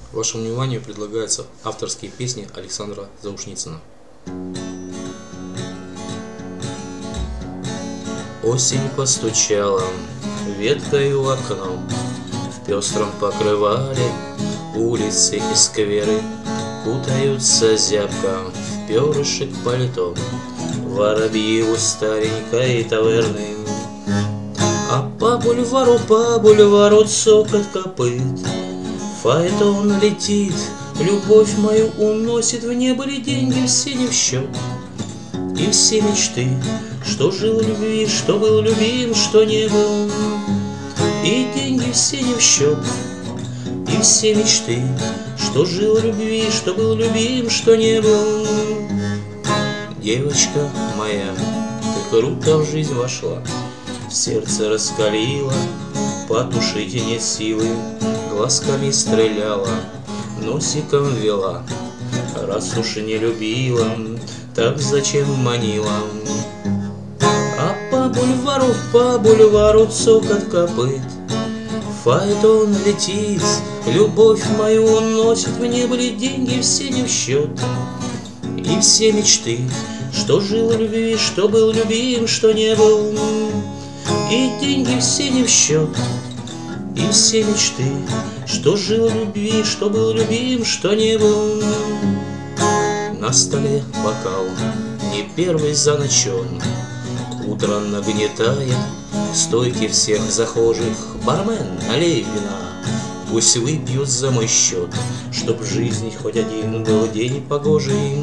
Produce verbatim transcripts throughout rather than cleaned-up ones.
Вашему вниманию предлагаются авторские песни Александра Заушницына. Осень постучала веткою в окно, в пестром покрывале улицы и скверы кутаются зябко в перышек пальто воробьи у старенькой таверны. А по бульвару, по бульвару цокот копыт, фаэтон летит, любовь мою уносит, в небо ли деньги все не в счет. И все мечты, что жил в любви, что был любим, что не был, и деньги все не в счет. И все мечты, что жил в любви, что был любим, что не был. Девочка моя, ты круто в жизнь вошла, в сердце раскалила, потушить нет силы, глазками стреляла, носиком вела. Раз уж не любила, так зачем манила? А по бульвару, по бульвару цокот копыт, фаэтон летит, любовь мою уносит, в небо ли деньги все не в счет. И все мечты, что жил в любви, что был любим, что не был, и деньги все не в счет. И все мечты, что жил в любви, что был любим, что не был. На столе бокал, не первый за ночь он, утро нагнетает стойки всех захожих. Бармен, налей вина, пусть выпьют за мой счет, чтоб в жизни хоть один был день погожий.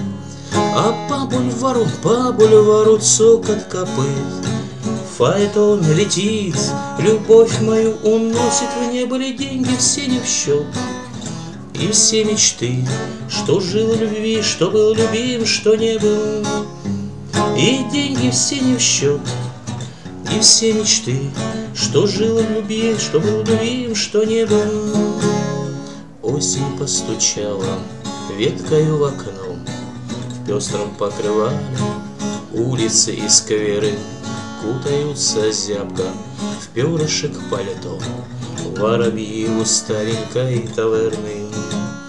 А по бульвару, по бульвару цокот копыт, фаэтон летит, любовь мою уносит, в небо ли деньги все не в счет. И все мечты, что жил в любви, что был любим, что не был, и деньги все не в счет. И все мечты, что жил в любви, что был любим, что не был. Осень постучала веткою в окно, в пестром покрывале улицы и скверы кутаются зябко в перышек пальто воробьи у старенькой таверны.